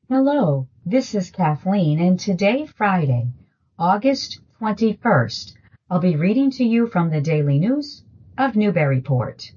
Hello, this is Kathleen, and today, Friday, August 21st, I'll be reading to you from the Daily News of Newburyport.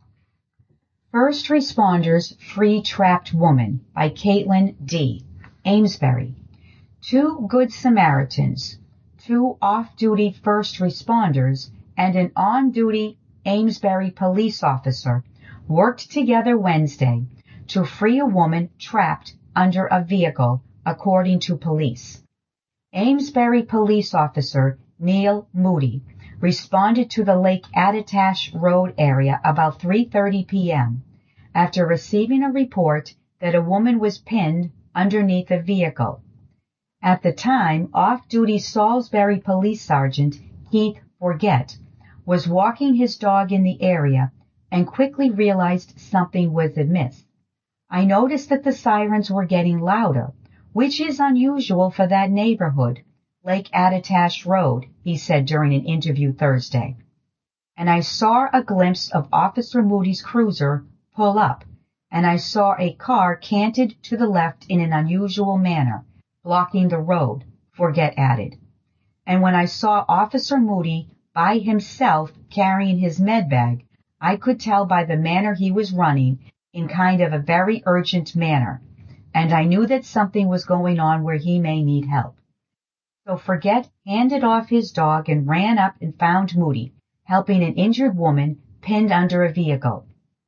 First Responders Free Trapped Woman by Caitlin D. Amesbury. Two Good Samaritans, two off-duty first responders, and an on-duty Amesbury police officer worked together Wednesday to free a woman trapped under a vehicle, according to police. Amesbury police officer Neil Moody responded to the Lake Attitash Road area about 3:30 p.m. after receiving a report that a woman was pinned underneath a vehicle. At the time, off-duty Salisbury Police Sergeant Keith Forget was walking his dog in the area and quickly realized something was amiss. I noticed that the sirens were getting louder, which is unusual for that neighborhood, Lake Attitash Road, he said during an interview Thursday. And I saw a glimpse of Officer Moody's cruiser pull up, and I saw a car canted to the left in an unusual manner, blocking the road, Forget added. And when I saw Officer Moody by himself carrying his med bag, I could tell by the manner he was running in kind of a very urgent manner, and I knew that something was going on where he may need help. So Forget handed off his dog and ran up and found Moody, helping an injured woman pinned under a vehicle.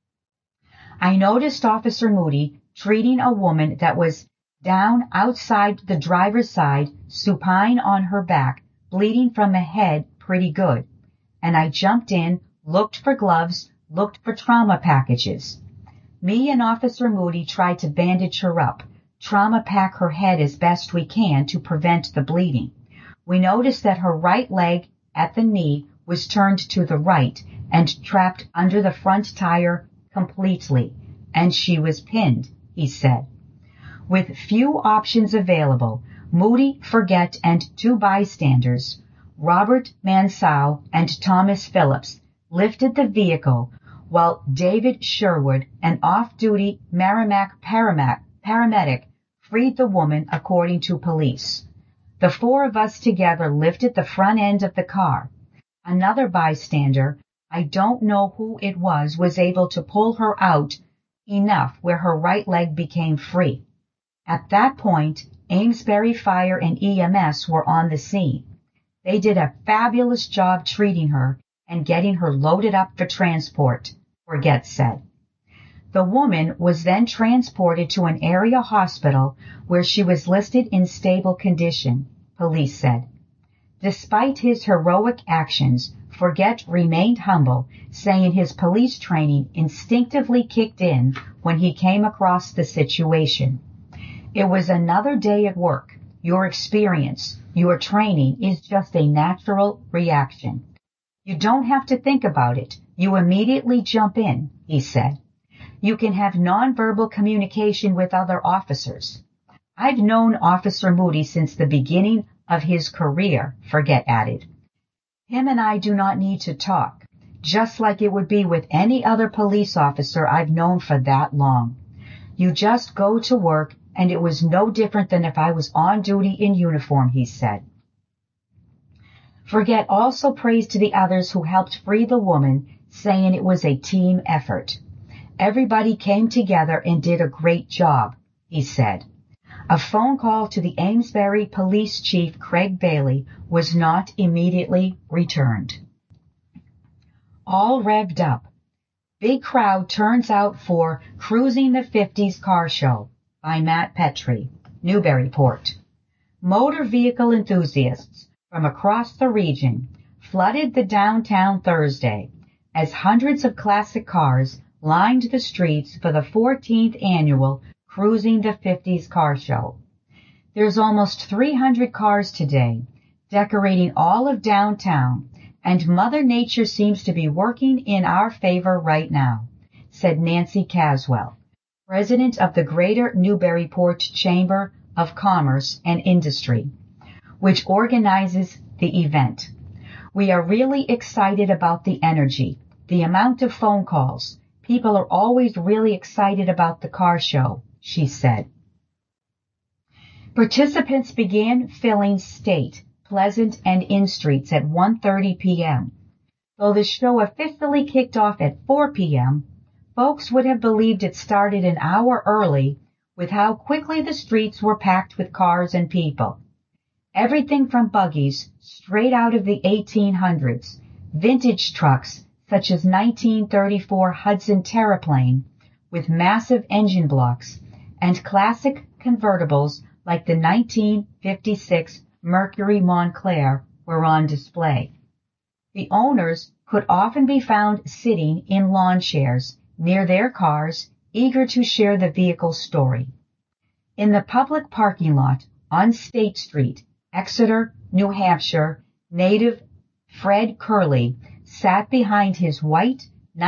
I noticed Officer Moody treating a woman that was down outside the driver's side, supine on her back, bleeding from the head pretty good, and I jumped in, looked for gloves, looked for trauma packages. Me and Officer Moody tried to bandage her up, trauma pack her head as best we can to prevent the bleeding. We noticed that her right leg at the knee was turned to the right and trapped under the front tire completely, and she was pinned, he said. With few options available, Moody, Forget, and two bystanders, Robert Mansau and Thomas Phillips, lifted the vehicle, while David Sherwood, an off-duty Merrimack paramedic, freed the woman, according to police. The four of us together lifted the front end of the car. Another bystander, I don't know who it was able to pull her out enough where her right leg became free. At that point, Amesbury Fire and EMS were on the scene. They did a fabulous job treating her and getting her loaded up for transport, Forget said. The woman was then transported to an area hospital where she was listed in stable condition, police said. Despite his heroic actions, Forget remained humble, saying his police training instinctively kicked in when he came across the situation. It was another day at work. Your experience, your training is just a natural reaction. You don't have to think about it. You immediately jump in, he said. You can have nonverbal communication with other officers. I've known Officer Moody since the beginning of his career, Forget added. Him and I do not need to talk, just like it would be with any other police officer I've known for that long. You just go to work, and it was no different than if I was on duty in uniform, he said. Forget also praised the others who helped free the woman, saying it was a team effort. Everybody came together and did a great job, he said. A phone call to the Amesbury Police Chief Craig Bailey was not immediately returned. All revved up. Big crowd turns out for Cruising the 50s Car Show by Matt Petrie, Newburyport. Motor vehicle enthusiasts from across the region flooded the downtown Thursday as hundreds of classic cars lined the streets for the 14th annual Cruising the 50s Car Show. There's almost 300 cars today, decorating all of downtown, and Mother Nature seems to be working in our favor right now, said Nancy Caswell, president of the Greater Newburyport Chamber of Commerce and Industry, which organizes the event. We are really excited about the energy, the amount of phone calls. People are always really excited about the car show, she said. Participants began filling State, Pleasant, and Inn Streets at 1:30 p.m. Though the show officially kicked off at 4 p.m., folks would have believed it started an hour early with how quickly the streets were packed with cars and people. Everything from buggies straight out of the 1800s, vintage trucks such as 1934 Hudson Terraplane with massive engine blocks, and classic convertibles like the 1956 Mercury Montclair were on display. The owners could often be found sitting in lawn chairs near their cars, eager to share the vehicle's story. In the public parking lot on State Street, Exeter, New Hampshire, native Fred Curley sat behind his white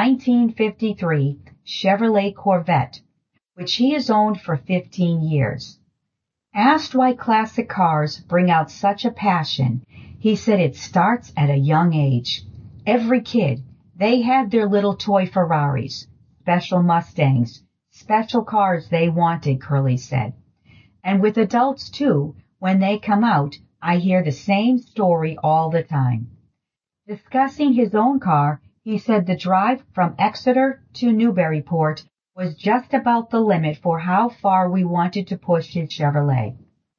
1953 Chevrolet Corvette, which he has owned for 15 years. Asked why classic cars bring out such a passion, he said it starts at a young age. Every kid, they had their little toy Ferraris, special Mustangs, special cars they wanted, Curley said. And with adults too, when they come out, I hear the same story all the time. Discussing his own car, he said the drive from Exeter to Newburyport was just about the limit for how far we wanted to push his Chevrolet.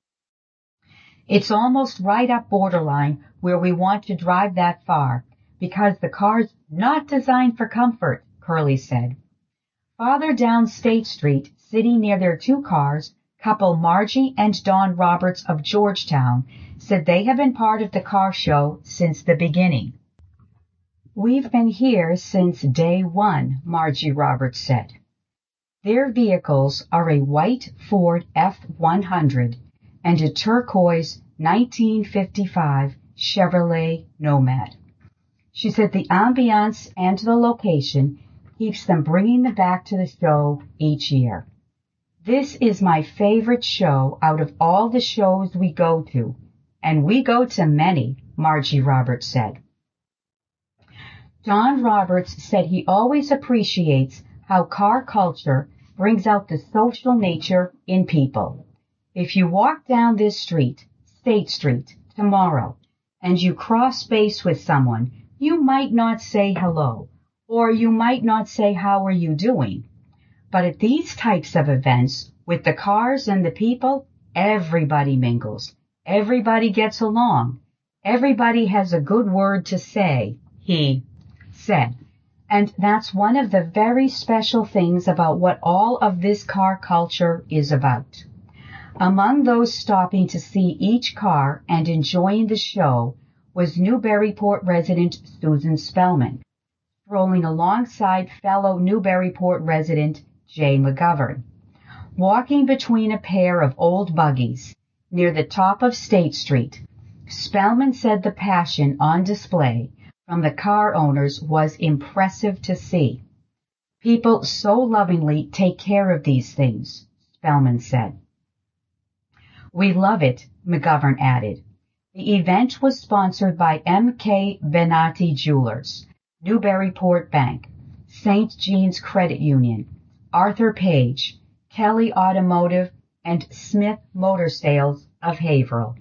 It's almost right up borderline where we want to drive that far, because the car's not designed for comfort, Curley said. Farther down State Street, sitting near their two cars, couple Margie and Don Roberts of Georgetown said they have been part of the car show since the beginning. We've been here since day one, Margie Roberts said. Their vehicles are a white Ford F-100 and a turquoise 1955 Chevrolet Nomad. She said the ambiance and the location keeps them bringing them back to the show each year. This is my favorite show out of all the shows we go to, and we go to many, Margie Roberts said. Don Roberts said he always appreciates how car culture brings out the social nature in people. If you walk down this street, State Street, tomorrow, and you cross space with someone, you might not say hello, or you might not say how are you doing. But at these types of events, with the cars and the people, everybody mingles. Everybody gets along. Everybody has a good word to say, he said. And that's one of the very special things about what all of this car culture is about. Among those stopping to see each car and enjoying the show was Newburyport resident Susan Spellman, strolling alongside fellow Newburyport resident Jay McGovern. Walking between a pair of old buggies near the top of State Street, Spellman said the passion on display from the car owners was impressive to see. People so lovingly take care of these things, Spellman said. We love it, McGovern added. The event was sponsored by M.K. Venati Jewelers, Newburyport Bank, St. Jean's Credit Union, Arthur Page, Kelly Automotive, and Smith Motor Sales of Haverhill.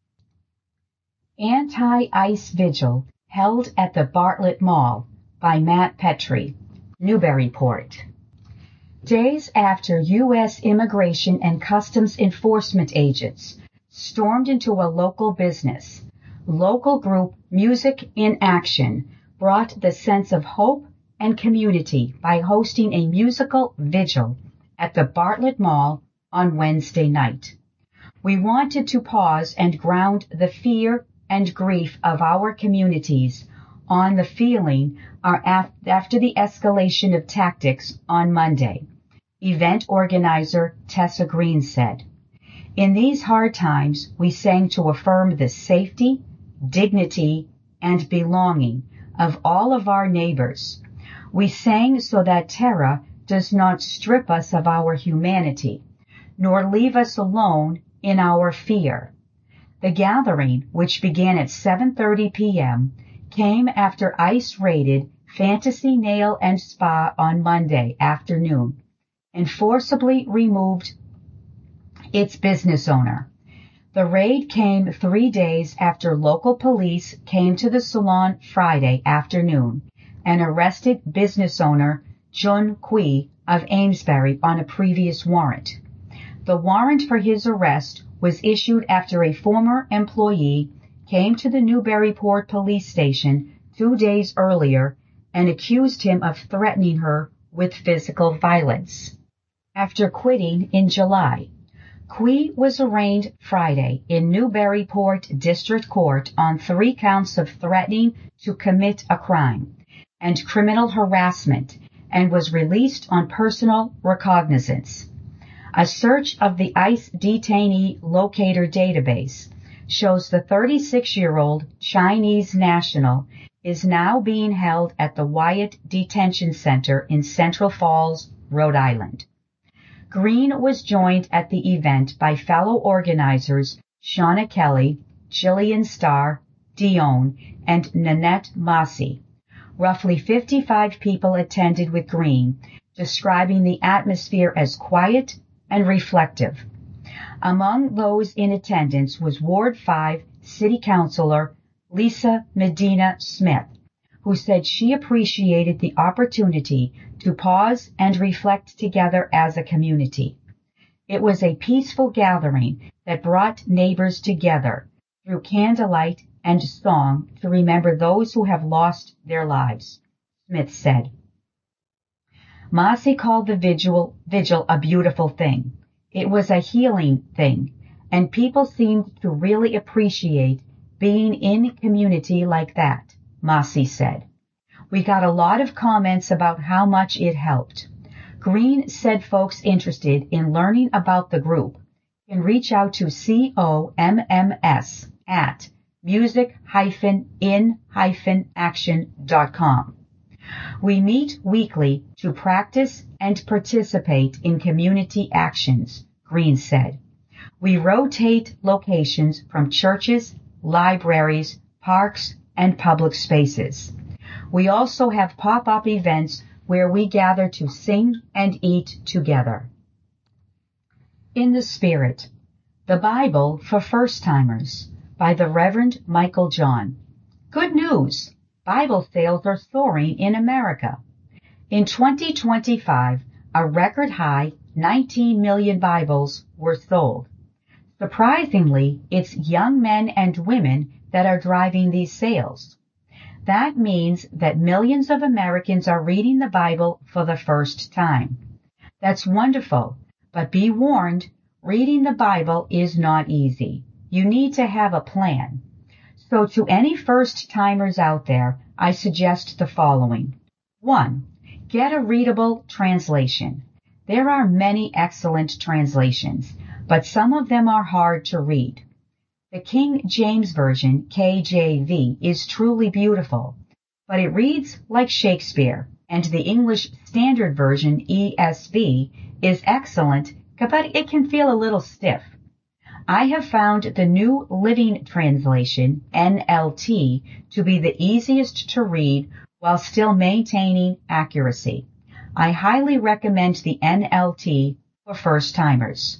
Anti-ICE Vigil held at the Bartlett Mall by Matt Petrie, Newburyport. Days after U.S. Immigration and Customs Enforcement agents stormed into a local business, local group Music in Action brought the sense of hope and community by hosting a musical vigil at the Bartlett Mall on Wednesday night. We wanted to pause and ground the fear and grief of our communities on the feeling after the escalation of tactics on Monday, event organizer Tessa Green said. In these hard times, we sang to affirm the safety, dignity, and belonging of all of our neighbors. We sang so that terror does not strip us of our humanity, nor leave us alone in our fear. The gathering, which began at 7:30 p.m., came after ICE raided Fantasy Nail and Spa on Monday afternoon and forcibly removed its business owner. The raid came 3 days after local police came to the salon Friday afternoon and arrested business owner Jun Kui of Amesbury on a previous warrant. The warrant for his arrest was issued after a former employee came to the Newburyport police station 2 days earlier and accused him of threatening her with physical violence. After quitting in July, Kui was arraigned Friday in Newburyport District Court on 3 counts of threatening to commit a crime and criminal harassment and was released on personal recognizance. A search of the ICE detainee locator database shows the 36-year-old Chinese national is now being held at the Wyatt Detention Center in Central Falls, Rhode Island. Green was joined at the event by fellow organizers Shauna Kelly, Jillian Starr, Dion, and Nanette Massey. Roughly 55 people attended with Green, describing the atmosphere as quiet and reflective. Among those in attendance was Ward 5 City Councilor Lisa Medina Smith, who said she appreciated the opportunity to pause and reflect together as a community. It was a peaceful gathering that brought neighbors together through candlelight and song to remember those who have lost their lives, Smith said. Massey called the vigil a beautiful thing. It was a healing thing, and people seemed to really appreciate being in community like that, Massey said. We got a lot of comments about how much it helped. Green said folks interested in learning about the group can reach out to COMMS at music-in-action.com. We meet weekly to practice and participate in community actions, Green said. We rotate locations from churches, libraries, parks, and public spaces. We also have pop-up events where we gather to sing and eat together. In the Spirit, the Bible for First-Timers by the Reverend Michael John. Good news! Bible sales are soaring in America. In 2025, a record high 19 million Bibles were sold. Surprisingly, it's young men and women that are driving these sales. That means that millions of Americans are reading the Bible for the first time. That's wonderful, but be warned, reading the Bible is not easy. You need to have a plan. So to any first-timers out there, I suggest the following. 1. Get a readable translation. There are many excellent translations, but some of them are hard to read. The King James Version, KJV, is truly beautiful, but it reads like Shakespeare, and the English Standard Version, ESV, is excellent, but it can feel a little stiff. I have found the New Living Translation, NLT, to be the easiest to read while still maintaining accuracy. I highly recommend the NLT for first-timers.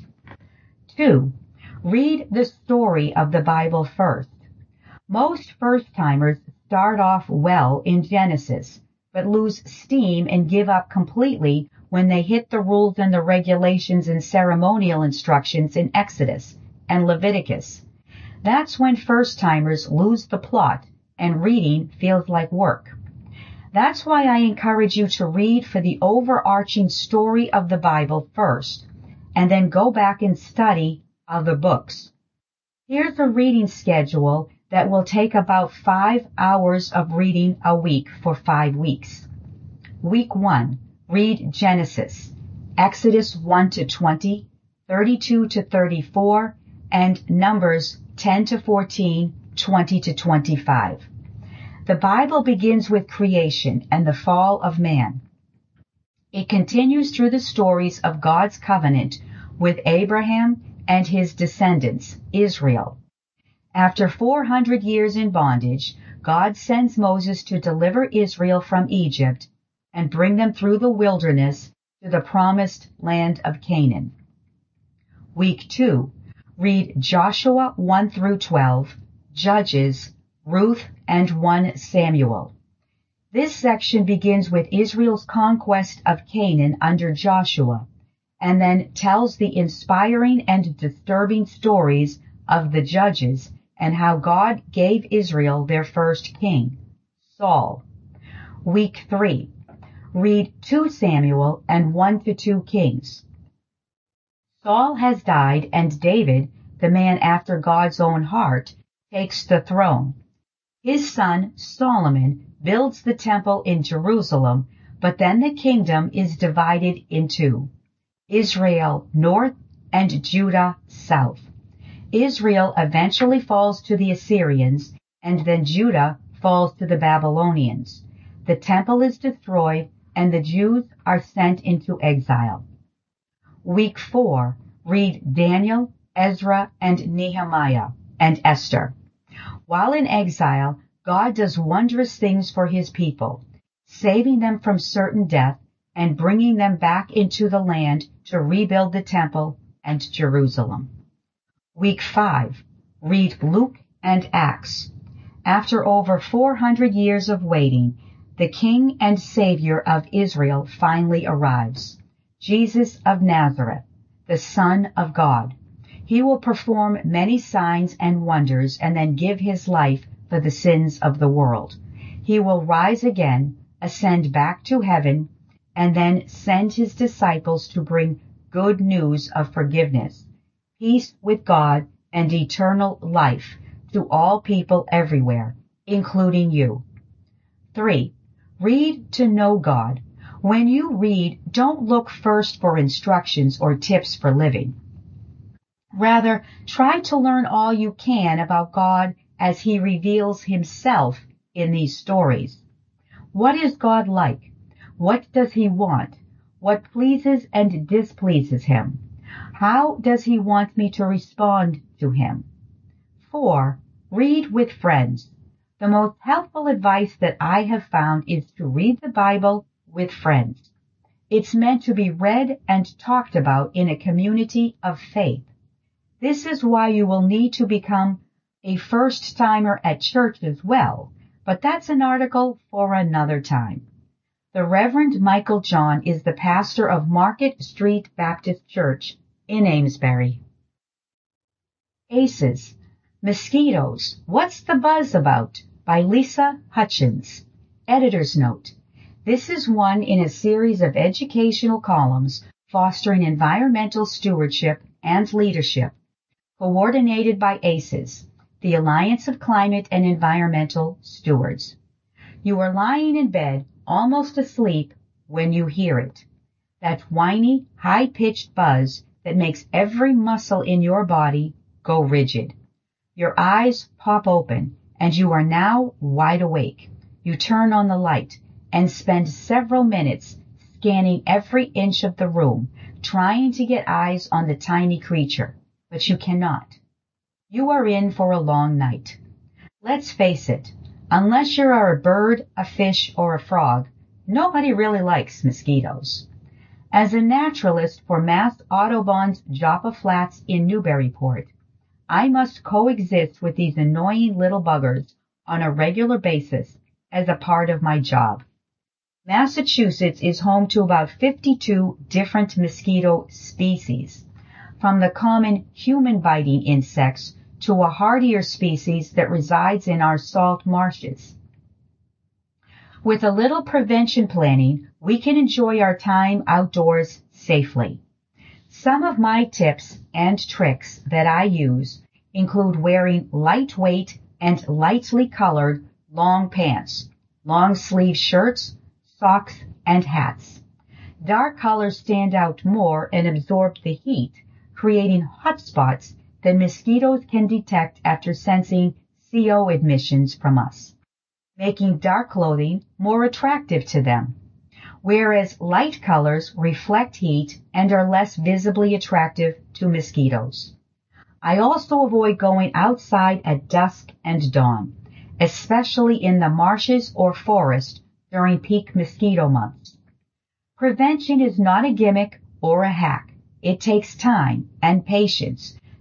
2. Read the story of the Bible first. Most first-timers start off well in Genesis, but lose steam and give up completely when they hit the rules and the regulations and ceremonial instructions in Exodus and Leviticus. That's when first-timers lose the plot and reading feels like work. That's why I encourage you to read for the overarching story of the Bible first, and then go back and study other books. Here's a reading schedule that will take about 5 hours of reading a week for 5 weeks. Week 1, read Genesis, Exodus 1 to 20, 32 to 34, and Numbers 10 to 14, 20 to 25. The Bible begins with creation and the fall of man. It continues through the stories of God's covenant with Abraham and his descendants, Israel. After 400 years in bondage, God sends Moses to deliver Israel from Egypt and bring them through the wilderness to the promised land of Canaan. Week 2, read Joshua 1 through 12, Judges, Ruth, and 1 Samuel. This section begins with Israel's conquest of Canaan under Joshua, and then tells the inspiring and disturbing stories of the judges and how God gave Israel their first king, Saul. Week 3. Read 2 Samuel and 1 to 2 Kings. Saul has died, and David, the man after God's own heart, takes the throne. His son, Solomon, builds the temple in Jerusalem, but then the kingdom is divided in two: Israel north and Judah south. Israel eventually falls to the Assyrians, and then Judah falls to the Babylonians. The temple is destroyed, and the Jews are sent into exile. Week 4. Read Daniel, Ezra, and Nehemiah, and Esther. While in exile, God does wondrous things for his people, saving them from certain death and bringing them back into the land to rebuild the temple and Jerusalem. Week 5. Read Luke and Acts. After over 400 years of waiting, the King and Savior of Israel finally arrives, Jesus of Nazareth, the Son of God. He will perform many signs and wonders and then give his life for the sins of the world. He will rise again, ascend back to heaven, and then send his disciples to bring good news of forgiveness, peace with God, and eternal life to all people everywhere, including you. 3. Read to know God. When you read, don't look first for instructions or tips for living. Rather, try to learn all you can about God as he reveals himself in these stories. What is God like? What does he want? What pleases and displeases him? How does he want me to respond to him? 4. Read with friends. The most helpful advice that I have found is to read the Bible with friends. It's meant to be read and talked about in a community of faith. This is why you will need to become a first-timer at church as well, but that's an article for another time. The Reverend Michael John is the pastor of Market Street Baptist Church in Amesbury. ACEs. Mosquitoes. What's the Buzz About? By Lisa Hutchins. Editor's note. This is one in a series of educational columns fostering environmental stewardship and leadership, coordinated by ACES, the Alliance of Climate and Environmental Stewards. You are lying in bed, almost asleep, when you hear it. That whiny, high-pitched buzz that makes every muscle in your body go rigid. Your eyes pop open, and you are now wide awake. You turn on the light and spend several minutes scanning every inch of the room, trying to get eyes on the tiny creature, but you cannot. You are in for a long night. Let's face it, unless you are a bird, a fish, or a frog, nobody really likes mosquitoes. As a naturalist for Mass Audubon's Joppa Flats in Newburyport, I must coexist with these annoying little buggers on a regular basis as a part of my job. Massachusetts is home to about 52 different mosquito species, from the common human-biting insects to a hardier species that resides in our salt marshes. With a little prevention planning, we can enjoy our time outdoors safely. Some of my tips and tricks that I use include wearing lightweight and lightly colored long pants, long sleeve shirts, socks, and hats. Dark colors stand out more and absorb the heat, creating hot spots that mosquitoes can detect after sensing CO emissions from us, making dark clothing more attractive to them, whereas light colors reflect heat and are less visibly attractive to mosquitoes. I also avoid going outside at dusk and dawn, especially in the marshes or forest during peak mosquito months. Prevention is not a gimmick or a hack. It takes time and patience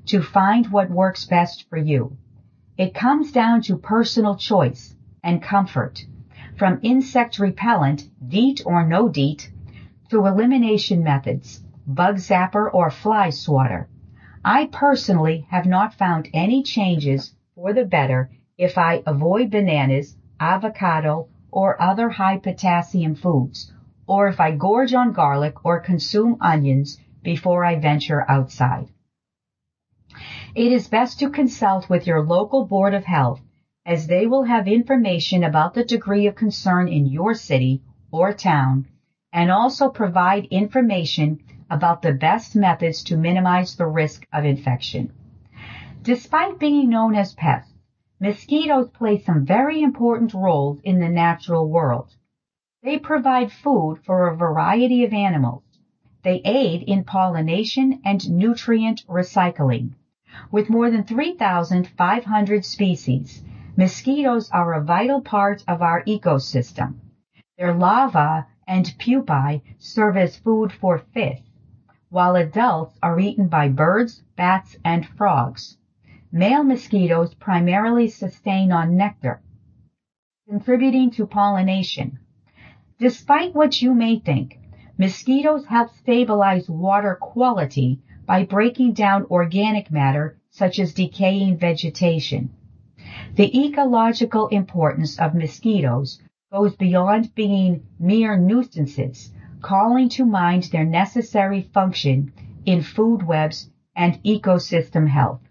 to find what works best for you. It comes down to personal choice and comfort, from insect repellent, DEET or no DEET, to elimination methods, bug zapper or fly swatter. I personally have not found any changes for the better if I avoid bananas, avocado, or other high potassium foods, or if I gorge on garlic or consume onions before I venture outside. It is best to consult with your local Board of Health, as they will have information about the degree of concern in your city or town, and also provide information about the best methods to minimize the risk of infection. Despite being known as pests, mosquitoes play some very important roles in the natural world. They provide food for a variety of animals. They aid in pollination and nutrient recycling. With more than 3,500 species, mosquitoes are a vital part of our ecosystem. Their larvae and pupae serve as food for fish, while adults are eaten by birds, bats, and frogs. Male mosquitoes primarily sustain on nectar, contributing to pollination. Despite what you may think, mosquitoes help stabilize water quality by breaking down organic matter such as decaying vegetation. The ecological importance of mosquitoes goes beyond being mere nuisances, calling to mind their necessary function in food webs and ecosystem health.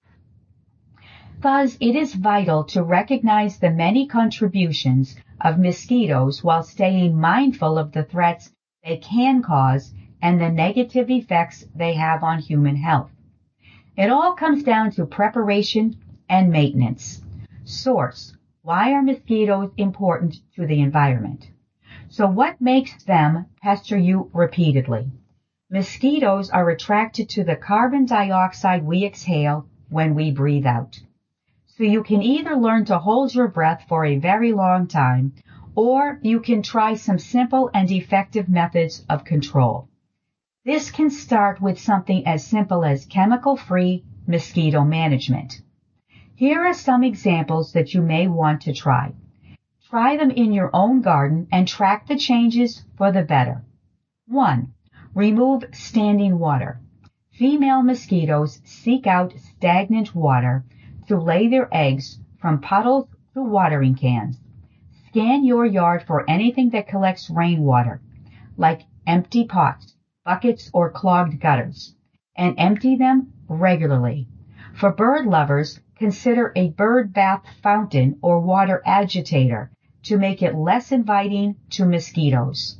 Thus, it is vital to recognize the many contributions of mosquitoes while staying mindful of the threats they can cause and the negative effects they have on human health. It all comes down to preparation and maintenance. Source: why are mosquitoes important to the environment? So what makes them pester you repeatedly? Mosquitoes are attracted to the carbon dioxide we exhale when we breathe out. So you can either learn to hold your breath for a very long time, or you can try some simple and effective methods of control. This can start with something as simple as chemical-free mosquito management. Here are some examples that you may want to try. Try them in your own garden and track the changes for the better. 1. Remove standing water. Female mosquitoes seek out stagnant water to lay their eggs, from puddles to watering cans. Scan your yard for anything that collects rainwater, like empty pots, buckets, or clogged gutters, and empty them regularly. For bird lovers, consider a bird bath fountain or water agitator to make it less inviting to mosquitoes.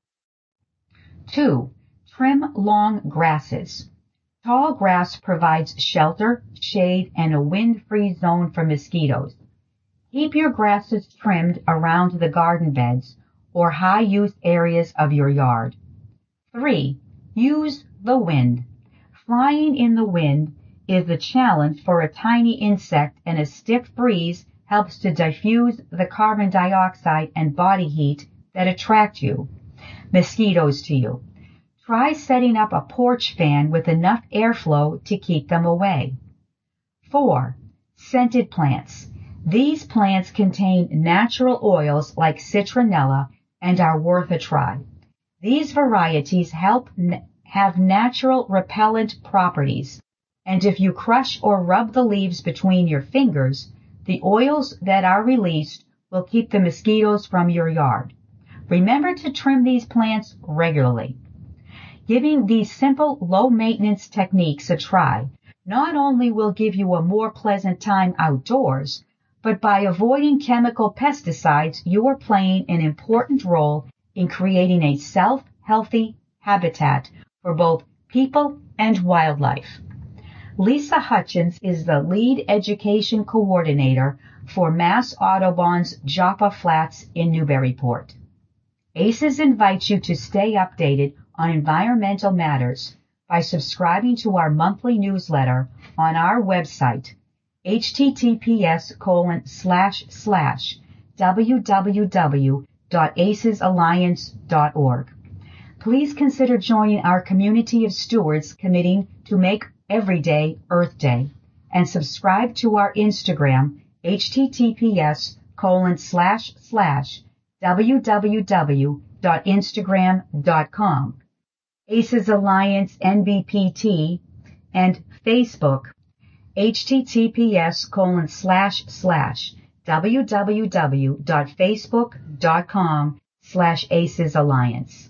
2. Trim long grasses. Tall grass provides shelter, shade, and a wind-free zone for mosquitoes. Keep your grasses trimmed around the garden beds or high-use areas of your yard. 3. Use the wind. Flying in the wind is a challenge for a tiny insect, and a stiff breeze helps to diffuse the carbon dioxide and body heat that attract mosquitoes to you. Try setting up a porch fan with enough airflow to keep them away. 4. Scented plants. These plants contain natural oils like citronella and are worth a try. These varieties have natural repellent properties, and if you crush or rub the leaves between your fingers, the oils that are released will keep the mosquitoes from your yard. Remember to trim these plants regularly. Giving these simple, low-maintenance techniques a try not only will give you a more pleasant time outdoors, but by avoiding chemical pesticides, you are playing an important role in creating a healthy habitat for both people and wildlife. Lisa Hutchins is the lead education coordinator for Mass Audubon's Joppa Flats in Newburyport. ACES invites you to stay updated on environmental matters by subscribing to our monthly newsletter on our website, https://www.acesalliance.org. Please consider joining our community of stewards committing to make every day Earth Day, and subscribe to our Instagram, https://www.instagram.com, Aces Alliance NBPT, and Facebook, https://www.facebook.com/Aces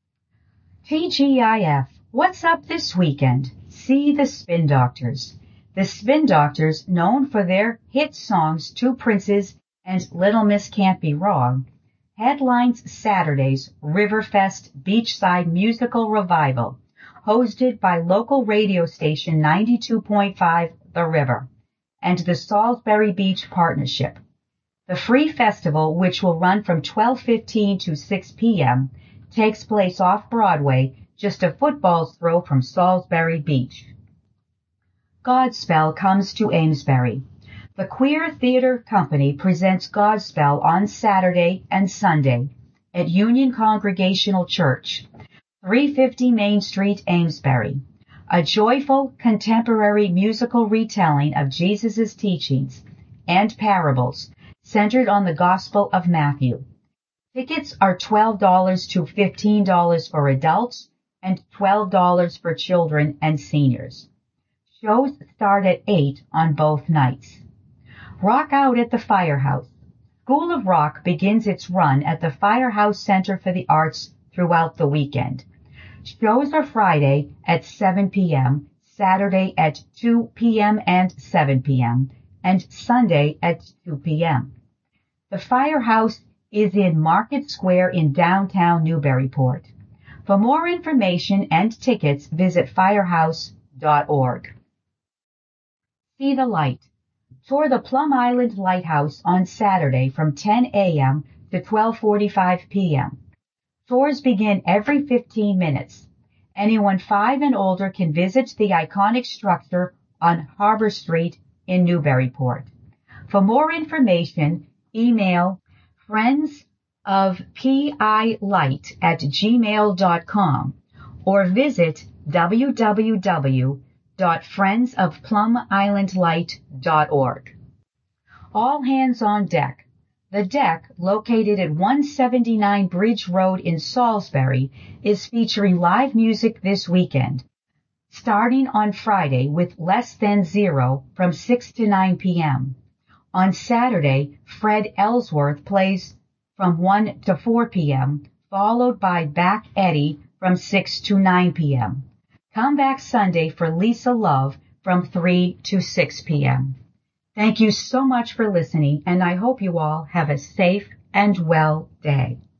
TGIF, what's up this weekend? See the Spin Doctors. The Spin Doctors, known for their hit songs Two Princes and Little Miss Can't Be Wrong, headlines Saturday's Riverfest Beachside Musical Revival, hosted by local radio station 92.5 The River and the Salisbury Beach Partnership. The free festival, which will run from 12:15 to 6 p.m., takes place off Broadway, just a football's throw from Salisbury Beach. Godspell comes to Amesbury. The Queer Theatre Company presents Godspell on Saturday and Sunday at Union Congregational Church, 350 Main Street, Amesbury. A joyful, contemporary musical retelling of Jesus' teachings and parables centered on the Gospel of Matthew. Tickets are $12 to $15 for adults and $12 for children and seniors. Shows start at 8 on both nights. Rock Out at the Firehouse. School of Rock begins its run at the Firehouse Center for the Arts throughout the weekend. Shows are Friday at 7 p.m., Saturday at 2 p.m. and 7 p.m., and Sunday at 2 p.m. The Firehouse is in Market Square in downtown Newburyport. For more information and tickets, visit firehouse.org. See the Light. Tour the Plum Island Lighthouse on Saturday from 10 a.m. to 12:45 p.m. Tours begin every 15 minutes. Anyone 5 and older can visit the iconic structure on Harbor Street in Newburyport. For more information, email friendsofplilight@gmail.com or visit www.friendsofplumislandlight.org. All hands on deck. The Deck, located at 179 Bridge Road in Salisbury, is featuring live music this weekend, starting on Friday with Less Than Zero from 6 to 9 p.m. On Saturday, Fred Ellsworth plays from 1 to 4 p.m., followed by Back Eddie from 6 to 9 p.m. Come back Sunday for Lisa Love from 3 to 6 p.m. Thank you so much for listening, and I hope you all have a safe and well day.